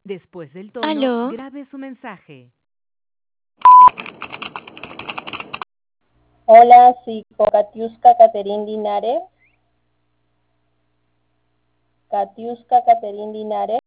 Después del tono, ¿Aló? grabe su mensaje. Hola, sí, con Katiuska Caterín Linares. Katiuska Caterín Linares.